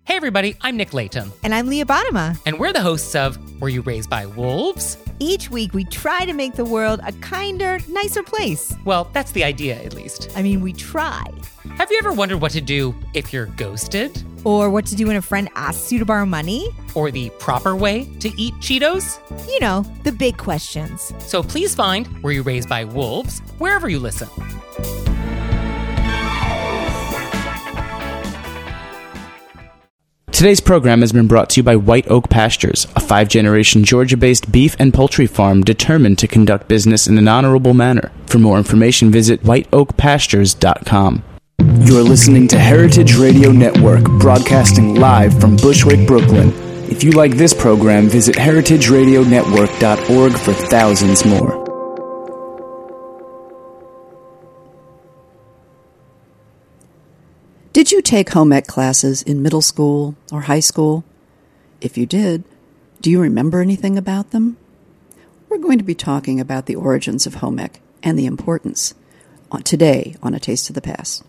Hey everybody, I'm Nick Layton. And I'm Leah Bottima. And we're the hosts of Were You Raised by Wolves? Each week we try to make the world a kinder, nicer place. Well, that's the idea, at least. I mean, we try. Have you ever wondered what to do if you're ghosted? Or what to do when a friend asks you to borrow money? Or the proper way to eat Cheetos? You know, the big questions. So please find Were You Raised by Wolves wherever you listen. Today's program has been brought to you by White Oak Pastures, a 5-generation Georgia-based beef and poultry farm determined to conduct business in an honorable manner. For more information, visit whiteoakpastures.com. You're listening to Heritage Radio Network, broadcasting live from Bushwick, Brooklyn. If you like this program, visit heritageradionetwork.org for thousands more. Did you take home ec classes in middle school or high school? If you did, do you remember anything about them? We're going to be talking about the origins of home ec and the importance today on A Taste of the Past.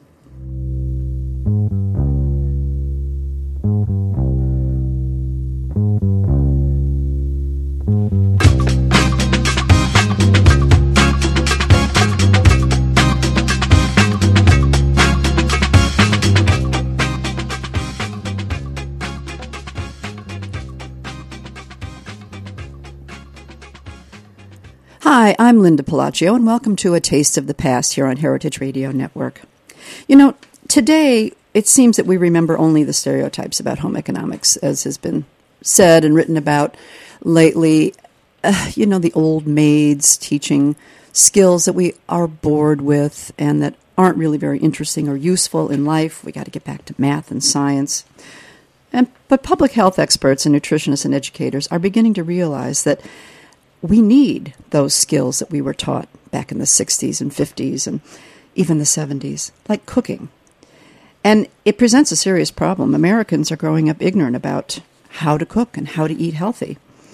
Hi, I'm Linda Palacio, and welcome to A Taste of the Past here on Heritage Radio Network. You know, today it seems that we remember only the stereotypes about home economics, as has been said and written about lately. The old maids teaching skills that we are bored with and that aren't really very interesting or useful in life. We got to get back to math and science. But public health experts and nutritionists and educators are beginning to realize that we need those skills that we were taught back in the 60s and 50s and even the 70s, like cooking. And it presents a serious problem. Americans are growing up ignorant about how to cook and how to eat healthy.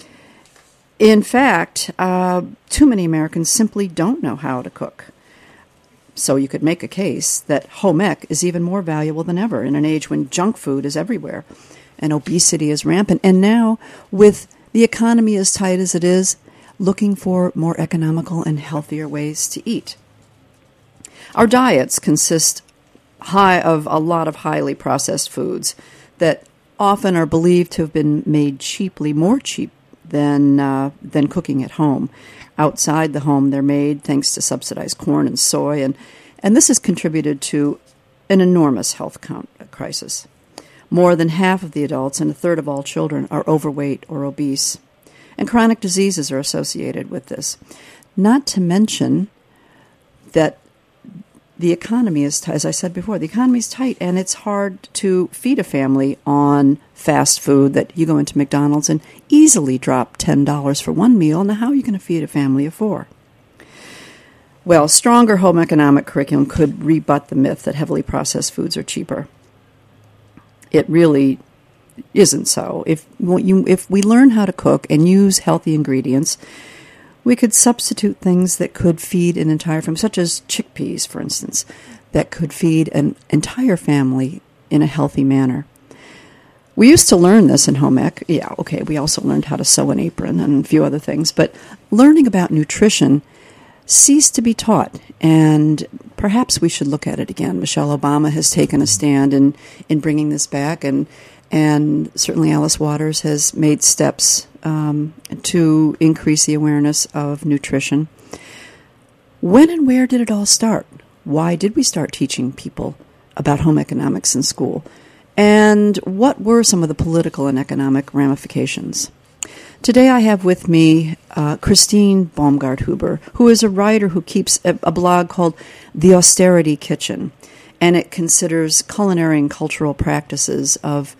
In fact, too many Americans simply don't know how to cook. So you could make a case that home ec is even more valuable than ever in an age when junk food is everywhere and obesity is rampant. And now, with the economy as tight as it is, looking for more economical and healthier ways to eat. Our diets consist of a lot of highly processed foods that often are believed to have been made more cheap than cooking at home. Outside the home, they're made thanks to subsidized corn and soy, and this has contributed to an enormous health crisis. More than half of the adults and a third of all children are overweight or obese. And chronic diseases are associated with this. Not to mention that the economy is, as I said before, the economy is tight, and it's hard to feed a family on fast food that you go into McDonald's and easily drop $10 for one meal. Now, how are you going to feed a family of 4? Well, stronger home economic curriculum could rebut the myth that heavily processed foods are cheaper. It really isn't so. If we learn how to cook and use healthy ingredients, we could substitute things that could feed an entire family, such as chickpeas, for instance, that could feed an entire family in a healthy manner. We used to learn this in home ec. Yeah, okay, we also learned how to sew an apron and a few other things, but learning about nutrition ceased to be taught, and perhaps we should look at it again. Michelle Obama has taken a stand in bringing this back, and certainly Alice Waters has made steps to increase the awareness of nutrition. When and where did it all start? Why did we start teaching people about home economics in school? And what were some of the political and economic ramifications? Today I have with me Christine Baumgart-Huber, who is a writer who keeps a blog called The Austerity Kitchen, and it considers culinary and cultural practices of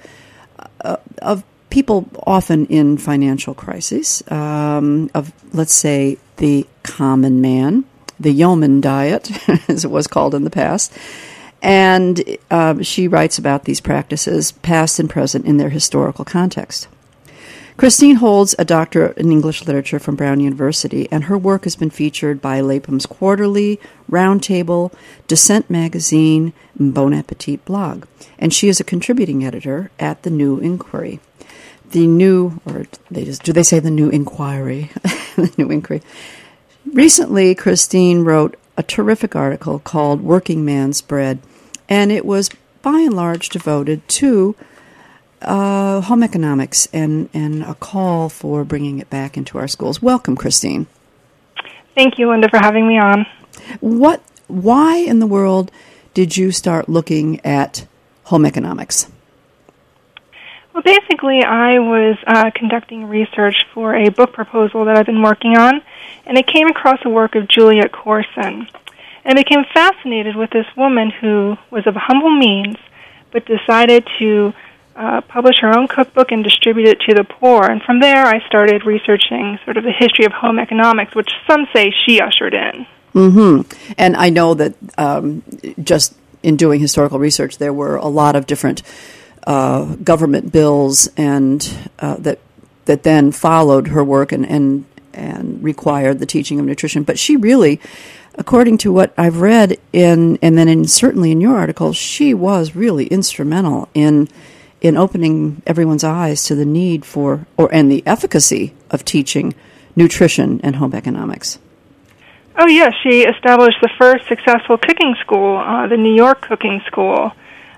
people often in financial crises, of, let's say, the common man, the yeoman diet, as it was called in the past. And she writes about these practices, past and present, in their historical context. Christine holds a doctorate in English literature from Brown University, and her work has been featured by Lapham's Quarterly, Roundtable, Dissent Magazine, and Bon Appetit blog. And she is a contributing editor at The New Inquiry. The New, or do they say The New Inquiry? The New Inquiry. Recently, Christine wrote a terrific article called Working Man's Bread, and it was by and large devoted to home economics and a call for bringing it back into our schools. Welcome, Christine. Thank you, Linda, for having me on. Why in the world did you start looking at home economics? Well, basically, I was conducting research for a book proposal that I've been working on, and I came across the work of Juliet Corson. And I became fascinated with this woman who was of humble means, but decided to publish her own cookbook and distribute it to the poor. And from there, I started researching sort of the history of home economics, which some say she ushered in. Mm-hmm. And I know that just in doing historical research, there were a lot of different government bills and that then followed her work and required the teaching of nutrition. But she really, according to what I've read certainly in your article, she was really instrumental in opening everyone's eyes to the need for and the efficacy of teaching nutrition and home economics. Oh, yes. She established the first successful cooking school, the New York Cooking School,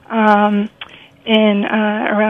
in around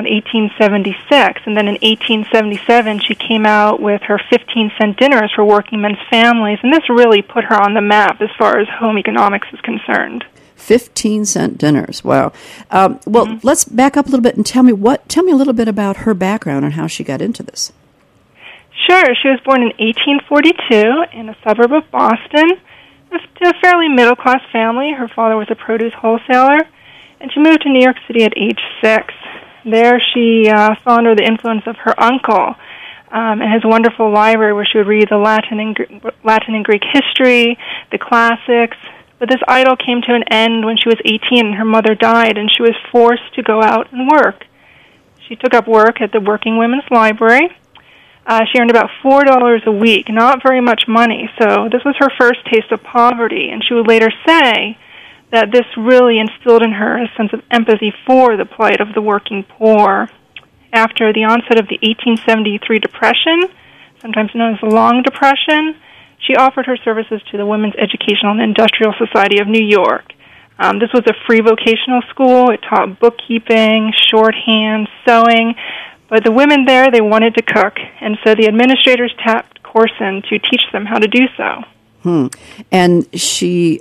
1876. And then in 1877, she came out with her 15-cent dinners for working men's families. And this really put her on the map as far as home economics is concerned. 15-cent dinners. Wow. Let's back up a little bit and tell me a little bit about her background and how she got into this. Sure. She was born in 1842 in a suburb of Boston to a fairly middle-class family. Her father was a produce wholesaler, and she moved to New York City at age 6. There she fell under the influence of her uncle and his wonderful library where she would read the Latin and Greek history, the classics. But this idyll came to an end when she was 18 and her mother died, and she was forced to go out and work. She took up work at the Working Women's Library. She earned about $4 a week, not very much money, so this was her first taste of poverty, and she would later say that this really instilled in her a sense of empathy for the plight of the working poor. After the onset of the 1873 Depression, sometimes known as the Long Depression, she offered her services to the Women's Educational and Industrial Society of New York. This was a free vocational school. It taught bookkeeping, shorthand, sewing. But the women there, they wanted to cook, and so the administrators tapped Corson to teach them how to do so. And she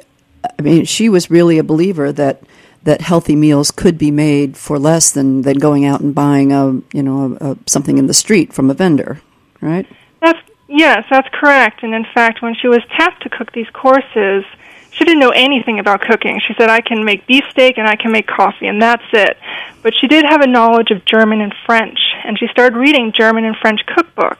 was really a believer that healthy meals could be made for less than going out and buying something in the street from a vendor, right? Yes, that's correct. And in fact, when she was tapped to cook these courses, she didn't know anything about cooking. She said, I can make beefsteak and I can make coffee, and that's it. But she did have a knowledge of German and French, and she started reading German and French cookbooks.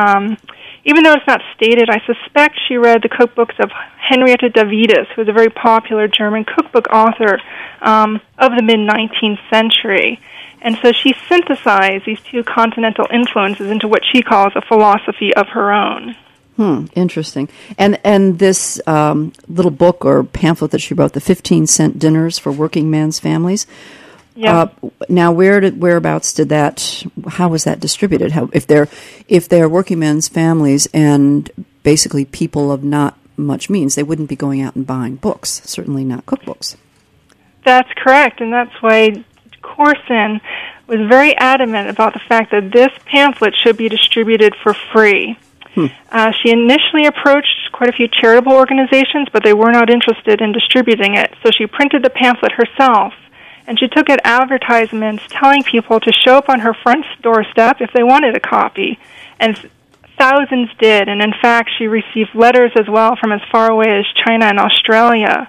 Even though it's not stated, I suspect she read the cookbooks of Henrietta Davidis, who was a very popular German cookbook author of the mid-19th century. And so she synthesized these two continental influences into what she calls a philosophy of her own. Interesting. And this little book or pamphlet that she wrote, the 15-cent dinners for working men's families. Yeah. Now, whereabouts did that? How was that distributed? If they're working men's families and basically people of not much means, they wouldn't be going out and buying books. Certainly not cookbooks. That's correct, and that's why Corson was very adamant about the fact that this pamphlet should be distributed for free. She initially approached quite a few charitable organizations, but they were not interested in distributing it, so she printed the pamphlet herself, and she took out advertisements telling people to show up on her front doorstep if they wanted a copy, and thousands did, and in fact she received letters as well from as far away as China and Australia.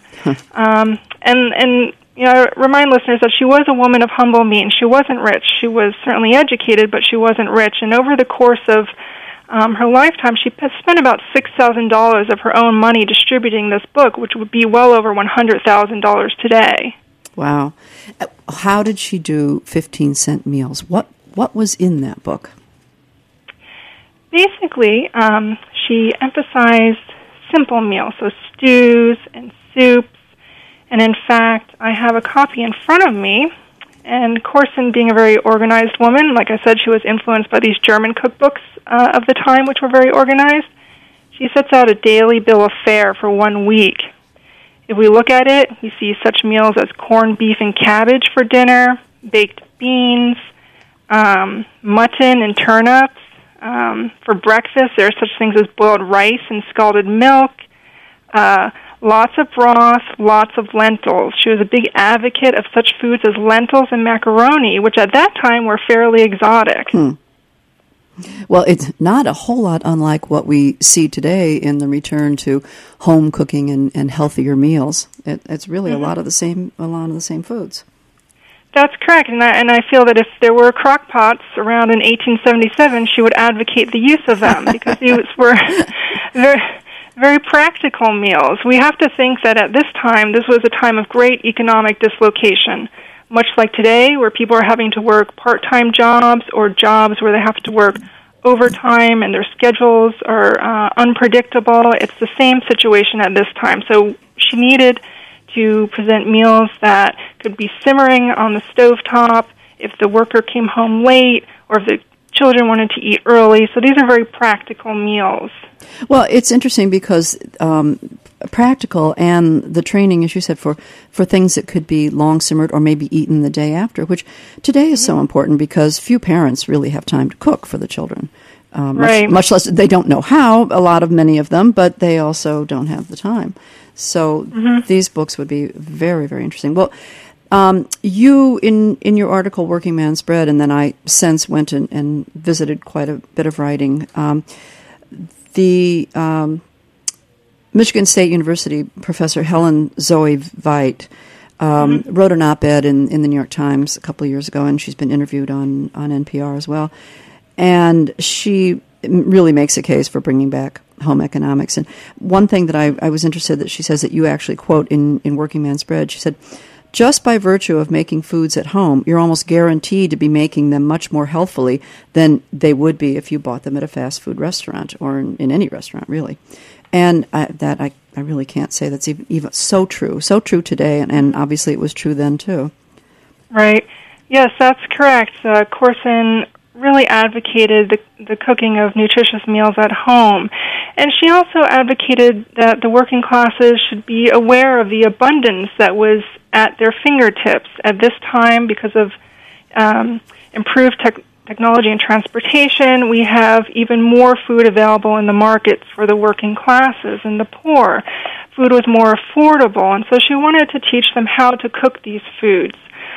And remind listeners that she was a woman of humble means. She wasn't rich. She was certainly educated, but she wasn't rich. And over the course of her lifetime, she spent about $6,000 of her own money distributing this book, which would be well over $100,000 today. Wow. How did she do 15-cent meals? What was in that book? basically, she emphasized simple meals, so stews and soups. And in fact, I have a copy in front of me. And Corson, being a very organized woman, like I said, she was influenced by these German cookbooks of the time, which were very organized. She sets out a daily bill of fare for 1 week. If we look at it, we see such meals as corned beef and cabbage for dinner, baked beans, mutton and turnips. For breakfast, there are such things as boiled rice and scalded milk, lots of broth, lots of lentils. She was a big advocate of such foods as lentils and macaroni, which at that time were fairly exotic. Well, it's not a whole lot unlike what we see today in the return to home cooking and healthier meals. It's really a lot of the same foods. That's correct, and I feel that if there were crock pots around in 1877, she would advocate the use of them because these were very, very practical meals. We have to think that at this time, this was a time of great economic dislocation, much like today, where people are having to work part-time jobs or jobs where they have to work overtime and their schedules are unpredictable. It's the same situation at this time. So she needed to present meals that could be simmering on the stovetop if the worker came home late or if the children wanted to eat early. So these are very practical meals. Well, it's interesting because practical and the training, as you said, for things that could be long simmered or maybe eaten the day after, which today is so important because few parents really have time to cook for the children. Right. Much less, they don't know how, many of them, but they also don't have the time. So these books would be very, very interesting. Well, you, in your article, Working Man's Bread, and then I since went and visited quite a bit of writing, the Michigan State University professor Helen Zoe Veit wrote an op-ed in the New York Times a couple of years ago, and she's been interviewed on NPR as well. And she really makes a case for bringing back home economics. And one thing that I was interested that she says that you actually quote in Working Man's Bread, she said, just by virtue of making foods at home, you're almost guaranteed to be making them much more healthfully than they would be if you bought them at a fast food restaurant or in any restaurant, really. And I really can't say that's even so true today, and obviously it was true then too. Right. Yes, that's correct. Corson really advocated the cooking of nutritious meals at home. And she also advocated that the working classes should be aware of the abundance that was at their fingertips at this time because of improved technology and transportation. We have even more food available in the markets for the working classes and the poor. Food was more affordable, and so she wanted to teach them how to cook these foods.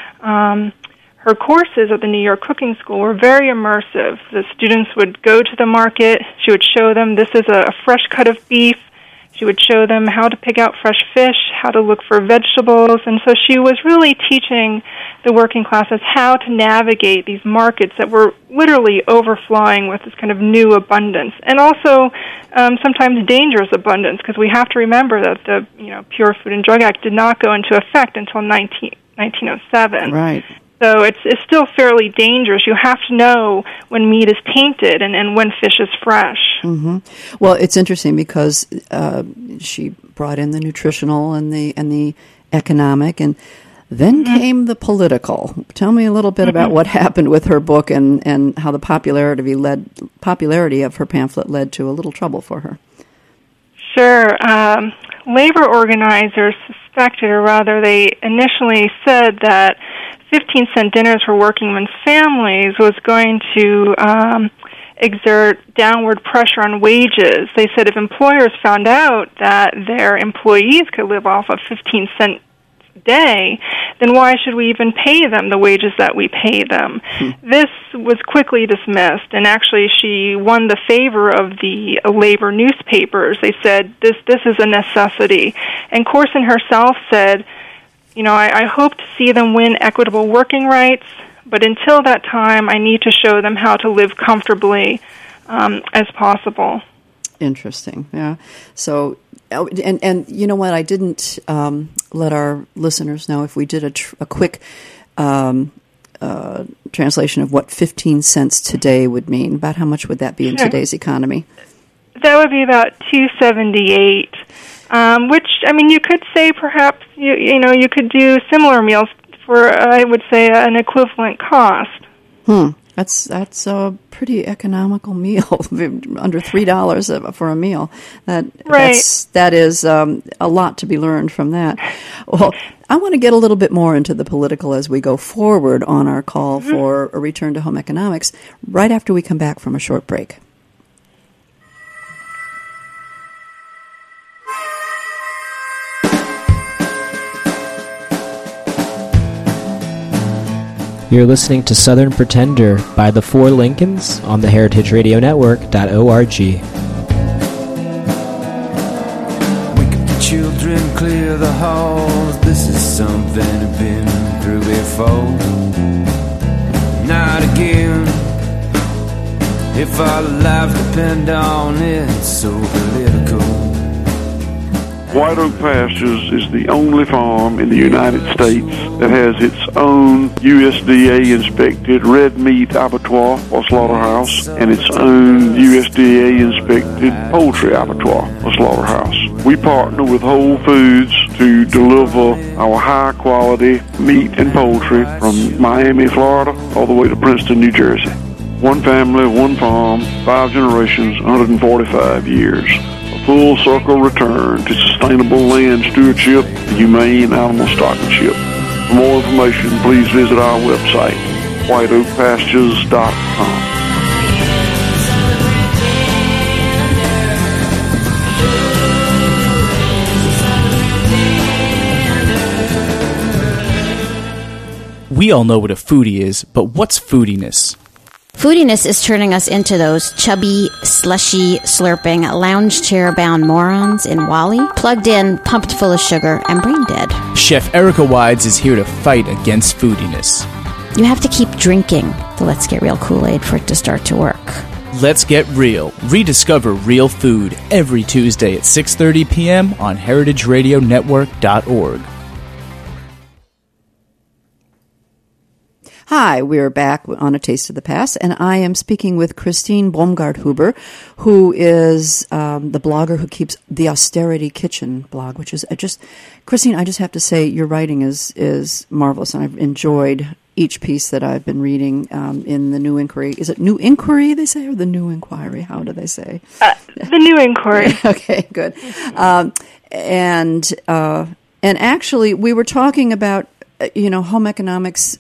Her courses at the New York Cooking School were very immersive. The students would go to the market. She would show them this is a fresh cut of beef. She would show them how to pick out fresh fish, how to look for vegetables. And so she was really teaching the working classes how to navigate these markets that were literally overflowing with this kind of new abundance. And also sometimes dangerous abundance, because we have to remember that the Pure Food and Drug Act did not go into effect until 1907. Right. So it's still fairly dangerous. You have to know when meat is tainted and when fish is fresh. Mm-hmm. Well, it's interesting because she brought in the nutritional and the economic, and then came the political. Tell me a little bit about what happened with her book and how the popularity of her pamphlet led to a little trouble for her. Sure. Labor organizers suspected, or rather they initially said, that 15-cent dinners for working men's families was going to exert downward pressure on wages. They said if employers found out that their employees could live off of 15 cents a day, then why should we even pay them the wages that we pay them? This was quickly dismissed, and actually she won the favor of the labor newspapers. They said this is a necessity. And Corson herself said, I hope to see them win equitable working rights, but until that time, I need to show them how to live comfortably as possible. Interesting, yeah. So, and you know what? I didn't let our listeners know if we did a quick translation of what 15 cents today would mean? About how much would that be in today's economy? That would be about $2.78. Which, I mean, you could say perhaps you could do similar meals for I would say an equivalent cost. That's a pretty economical meal, under $3 for a meal. That is a lot to be learned from that. Well, I want to get a little bit more into the political as we go forward on our call for a return to home economics right after we come back from a short break. You're listening to Southern Pretender by the Four Lincolns on the heritageradionetwork.org. Wake the children, clear the halls. This is something I've been through before. Not again. If our lives depend on it, it's so political. White Oak Pastures is the only farm in the United States that has its own USDA-inspected red meat abattoir or slaughterhouse and its own USDA-inspected poultry abattoir or slaughterhouse. We partner with Whole Foods to deliver our high-quality meat and poultry from Miami, Florida, all the way to Princeton, New Jersey. One family, one farm, 5 generations, 145 years. Full circle return to sustainable land stewardship and humane animal stewardship. For more information, please visit our website, whiteoakpastures.com. We all know what a foodie is, but what's foodiness? Foodiness is turning us into those chubby, slushy, slurping, lounge chair-bound morons in Wall-E, plugged in, pumped full of sugar, and brain dead. Chef Erica Wides is here to fight against foodiness. You have to keep drinking the Let's Get Real Kool-Aid for it to start to work. Let's Get Real. Rediscover real food every Tuesday at 6:30 p.m. on heritageradionetwork.org. Hi, we're back on A Taste of the Past, and I am speaking with Christine Baumgart-Huber, who is the blogger who keeps the Austerity Kitchen blog, which is Christine, I just have to say your writing is marvelous, and I've enjoyed each piece that I've been reading in the New Inquiry. Is it New Inquiry, they say, or the New Inquiry? How do they say? The New Inquiry. Okay, good. And actually, we were talking about home economics.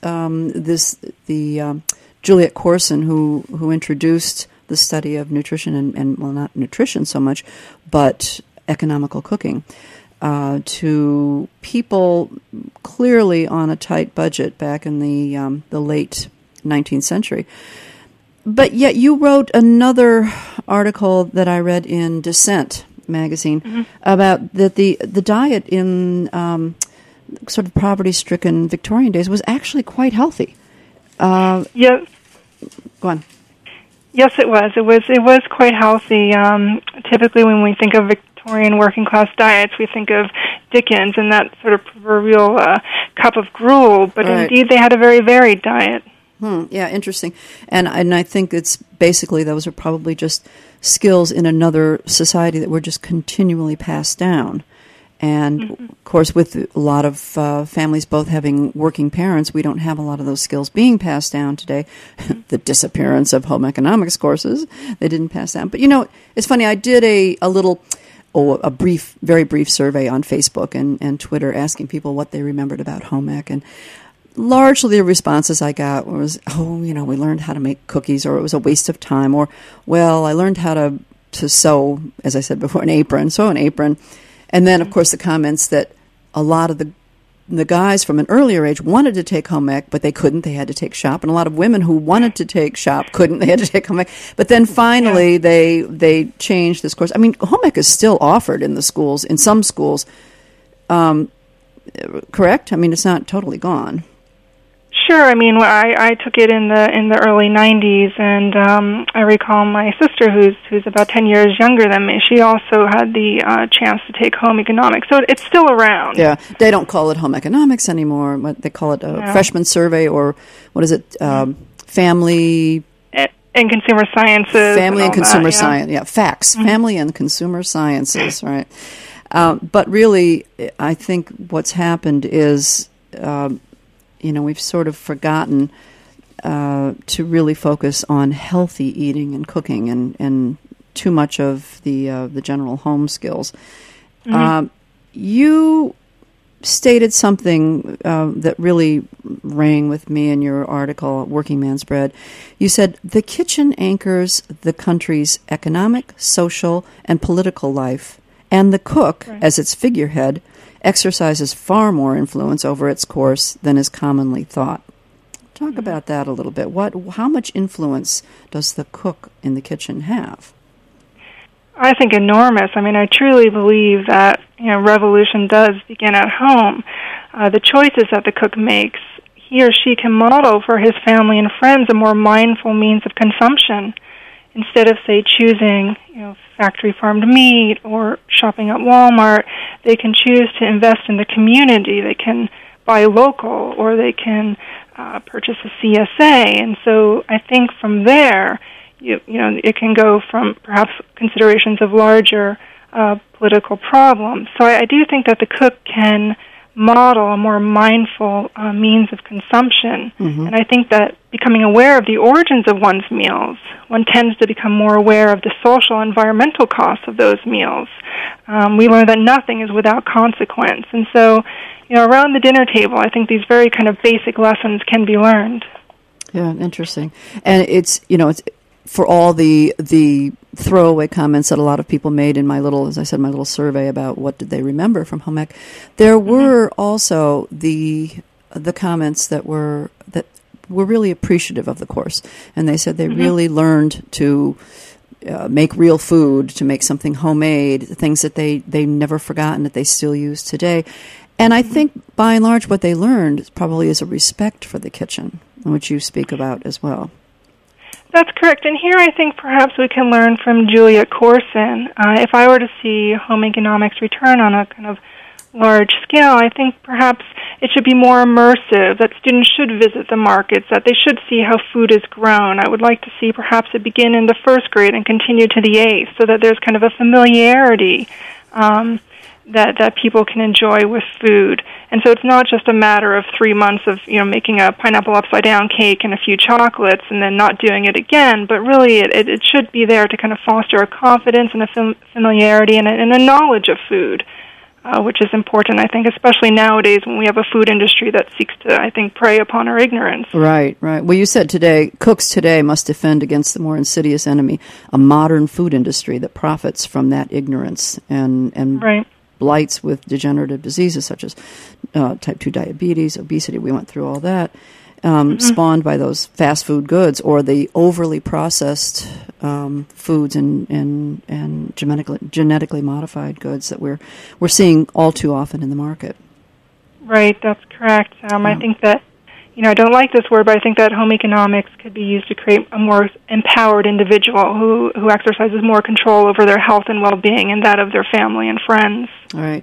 Juliet Corson, who introduced the study of nutrition and not nutrition so much, but economical cooking to people clearly on a tight budget back in the late 19th century. But yet, you wrote another article that I read in Dissent magazine about that the diet in sort of poverty-stricken Victorian days was actually quite healthy. Yes. Go on. Yes, it was. It was quite healthy. Typically, when we think of Victorian working-class diets, we think of Dickens and that sort of proverbial cup of gruel. But indeed, they had a very varied diet. Yeah, interesting. And I think it's basically those are probably just skills in another society that were just continually passed down. And, of course, with a lot of families both having working parents, we don't have a lot of those skills being passed down today. The disappearance of home economics courses, they didn't pass down. But, it's funny, I did a very brief survey on Facebook and Twitter asking people what they remembered about home ec. And largely the responses I got was, we learned how to make cookies, or it was a waste of time, or, well, I learned how to sew, as I said before, an apron. And then, of course, the comments that a lot of the guys from an earlier age wanted to take home ec, but they couldn't. They had to take shop. And a lot of women who wanted to take shop couldn't. They had to take home ec. But then finally they changed this course. I mean, home ec is still offered in the schools, in some schools. Correct? I mean, it's not totally gone. Sure. I mean, I took it in the early '90s, and I recall my sister, who's about 10 years younger than me. She also had the chance to take home economics, so it's still around. Yeah, they don't call it home economics anymore. They call it a freshman survey, or what is it? Family and consumer sciences. Family and consumer science. Yeah, FACS. Family and consumer sciences. Right. But really, I think what's happened is, we've sort of forgotten to really focus on healthy eating and cooking, and too much of the general home skills. You stated something that really rang with me in your article, Working Man's Bread. You said, the kitchen anchors the country's economic, social, and political life, and the cook, as its figurehead, exercises far more influence over its course than is commonly thought. Talk about that a little bit. How much influence does the cook in the kitchen have? I think enormous. I mean, I truly believe that revolution does begin at home. The choices that the cook makes, he or she can model for his family and friends a more mindful means of consumption. Instead of, say, choosing factory farmed meat or shopping at Walmart, they can choose to invest in the community. They can buy local, or they can purchase a CSA. And so I think from there, it can go from perhaps considerations of larger political problems. So I do think that the cook can model a more mindful means of consumption. And I think that becoming aware of the origins of one's meals, one tends to become more aware of the social and environmental costs of those meals. We learn that nothing is without consequence. And so, around the dinner table, I think these very kind of basic lessons can be learned. Yeah, interesting. And it's for all the throwaway comments that a lot of people made in my little survey about what did they remember from home ec, there were also the comments that were really appreciative of the course, and they said they really learned to make real food, to make something homemade, things that they never forgotten that they still use today. And I think by and large what they learned probably is a respect for the kitchen, which you speak about as well. That's correct. And here I think perhaps we can learn from Juliet Corson. If I were to see home economics return on a kind of large scale, I think perhaps it should be more immersive, that students should visit the markets, that they should see how food is grown. I would like to see perhaps it begin in the first grade and continue to the eighth, so that there's kind of a familiarity that people can enjoy with food. And so it's not just a matter of 3 months of making a pineapple upside down cake and a few chocolates and then not doing it again, but really it should be there to kind of foster a confidence and a familiarity and a knowledge of food, which is important, I think, especially nowadays when we have a food industry that seeks to, I think, prey upon our ignorance. Right. Well, you said cooks today must defend against the more insidious enemy, a modern food industry that profits from that ignorance and right. blights with degenerative diseases such as type 2 diabetes, obesity. We went through all that, spawned by those fast food goods or the overly processed foods and genetically modified goods that we're seeing all too often in the market. Right, that's correct. I think that, I don't like this word, but I think that home economics could be used to create a more empowered individual who exercises more control over their health and well-being and that of their family and friends. Right.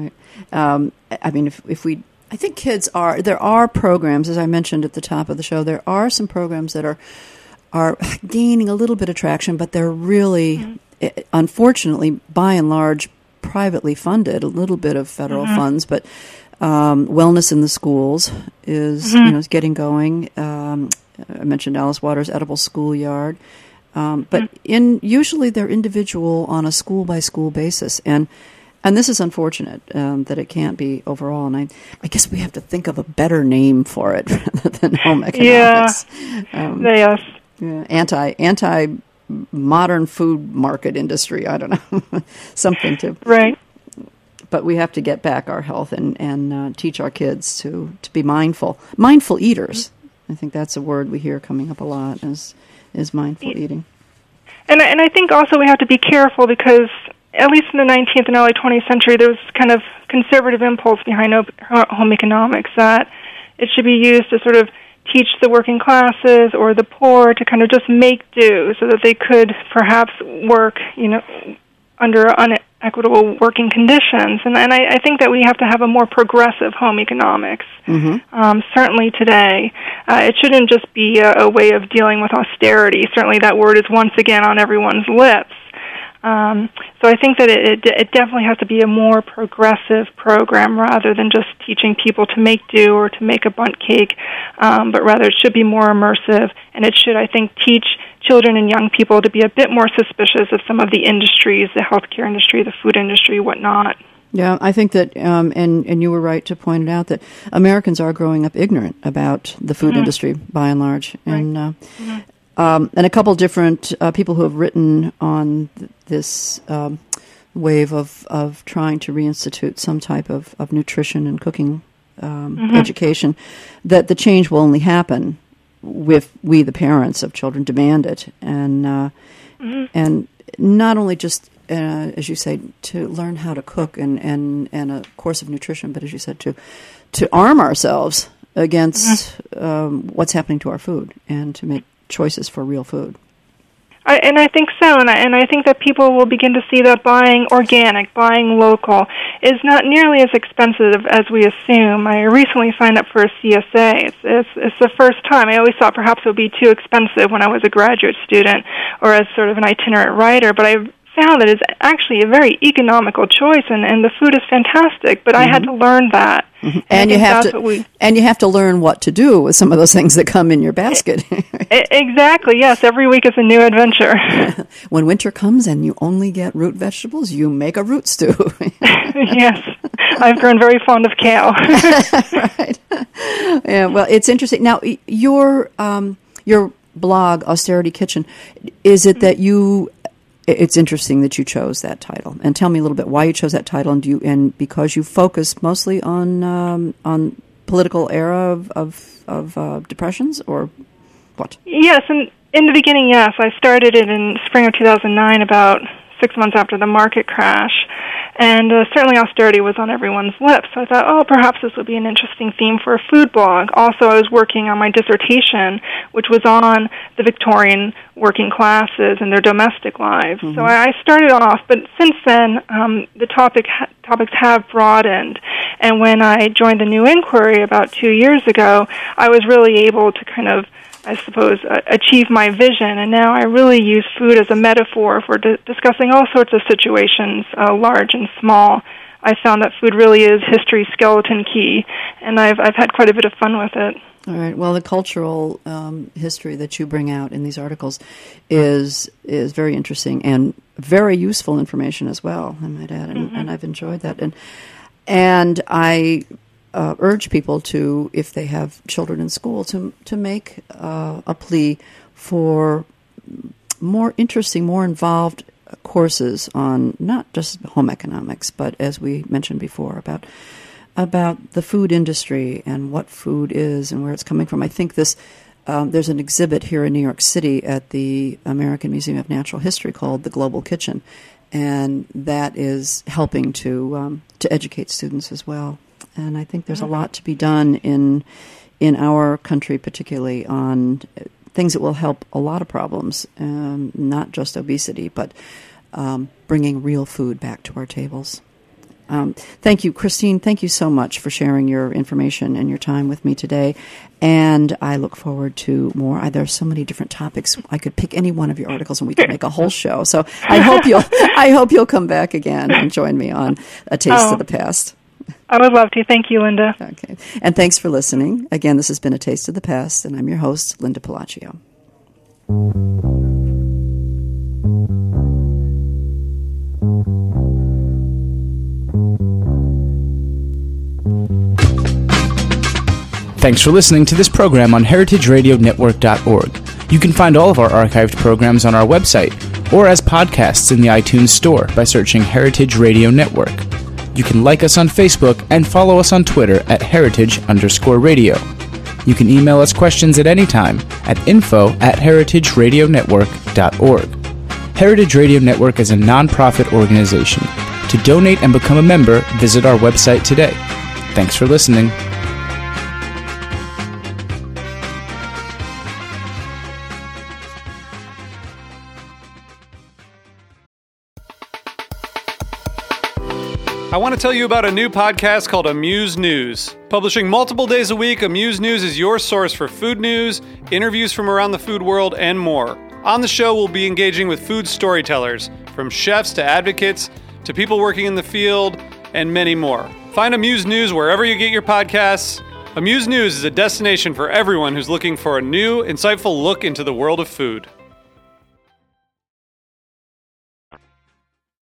I mean, I think there are programs, as I mentioned at the top of the show, there are some programs that are gaining a little bit of traction, but they're really, unfortunately, by and large, privately funded, a little bit of federal funds, but wellness in the schools is getting going. I mentioned Alice Waters' Edible Schoolyard, but usually they're individual on a school by school basis, and this is unfortunate that it can't be overall. And I guess we have to think of a better name for it rather than home economics. Yes. Anti modern food market industry. I don't know, something to right. But we have to get back our health and teach our kids to be mindful eaters. I think that's a word we hear coming up a lot is mindful eating. And I think also we have to be careful because at least in the 19th and early 20th century, there was kind of conservative impulse behind home economics that it should be used to sort of teach the working classes or the poor to kind of just make do so that they could perhaps work, under unequitable working conditions. And I think that we have to have a more progressive home economics. Certainly today. It shouldn't just be a way of dealing with austerity. Certainly that word is once again on everyone's lips. So I think that it definitely has to be a more progressive program rather than just teaching people to make do or to make a bundt cake, but rather it should be more immersive, and it should, I think, teach children and young people to be a bit more suspicious of some of the industries, the healthcare industry, the food industry, whatnot. Yeah, I think that, and you were right to point out that Americans are growing up ignorant about the food industry by and large, and and a couple different people who have written on this wave of trying to reinstitute some type of nutrition and cooking education, that the change will only happen if we, the parents of children, demand it, and not only just as you say, to learn how to cook and a course of nutrition, but as you said, to arm ourselves against what's happening to our food and to make choices for real food. I think so, and I think that people will begin to see that buying organic, buying local, is not nearly as expensive as we assume. I recently signed up for a CSA. It's the first time. I always thought perhaps it would be too expensive when I was a graduate student or as sort of an itinerant writer, but I found that it's actually a very economical choice, and the food is fantastic, but I had to learn that. And you have to learn what to do with some of those things that come in your basket. Exactly, yes. Every week is a new adventure. When winter comes and you only get root vegetables, you make a root stew. Yes. I've grown very fond of kale. Right. Yeah, well, it's interesting. Now, your blog, Austerity Kitchen, is it that you... It's interesting that you chose that title, and tell me a little bit why you chose that title, and because you focus mostly on political era of depressions, or what? Yes, and in the beginning, yes, I started it in spring of 2009, about 6 months after the market crash, and certainly austerity was on everyone's lips. So I thought, perhaps this would be an interesting theme for a food blog. Also, I was working on my dissertation, which was on the Victorian working classes and their domestic lives. So I started off, but since then, the topics have broadened. And when I joined the New Inquiry about 2 years ago, I was really able to kind of, I suppose, achieve my vision, and now I really use food as a metaphor for discussing all sorts of situations, large and small. I found that food really is history's skeleton key, and I've had quite a bit of fun with it. All right. Well, the cultural history that you bring out in these articles is very interesting and very useful information as well, I might add, and I've enjoyed that. And I urge people to, if they have children in school, to make a plea for more interesting, more involved courses on not just home economics, but as we mentioned before, about the food industry and what food is and where it's coming from. I think there's an exhibit here in New York City at the American Museum of Natural History called The Global Kitchen, and that is helping to educate students as well. And I think there's a lot to be done in our country, particularly on things that will help a lot of problems, not just obesity, but bringing real food back to our tables. Thank you, Christine. Thank you so much for sharing your information and your time with me today. And I look forward to more. There are so many different topics. I could pick any one of your articles and we could make a whole show. So I hope you'll come back again and join me on A Taste of the Past. I would love to. Thank you, Linda. Okay. And thanks for listening. Again, this has been A Taste of the Past, and I'm your host, Linda Palacio. Thanks for listening to this program on heritageradionetwork.org. You can find all of our archived programs on our website or as podcasts in the iTunes Store by searching Heritage Radio Network. You can like us on Facebook and follow us on Twitter at @heritage_radio. You can email us questions at any time at info@heritageradionetwork.org. Heritage Radio Network is a non-profit organization. To donate and become a member, visit our website today. Thanks for listening. I want to tell you about a new podcast called Amuse News. Publishing multiple days a week, Amuse News is your source for food news, interviews from around the food world, and more. On the show, we'll be engaging with food storytellers, from chefs to advocates to people working in the field, and many more. Find Amuse News wherever you get your podcasts. Amuse News is a destination for everyone who's looking for a new, insightful look into the world of food.